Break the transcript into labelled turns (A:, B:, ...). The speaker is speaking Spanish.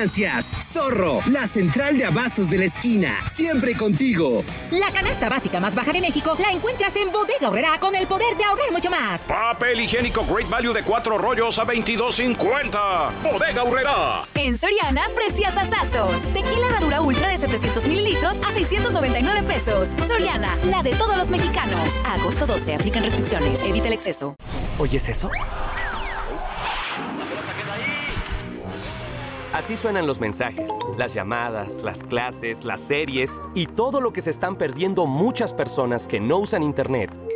A: ganancias. Zorro, la central de abastos de la esquina, siempre contigo.
B: La canasta básica más baja de México la encuentras en Bodega Aurrerá con el poder de ahorrar mucho más.
C: Papel higiénico Great Value de 4 rollos a $22.50. Bodega Aurrerá.
D: En Soriana, preciosazazos. Tequila Herradura Ultra de 700 mililitros a $699. Soriana, la de todos los mexicanos. A agosto 12, aplican restricciones. Evita el exceso.
E: ¿Oyes eso? Así suenan los mensajes, las llamadas, las clases, las series y todo lo que se están perdiendo muchas personas que no usan Internet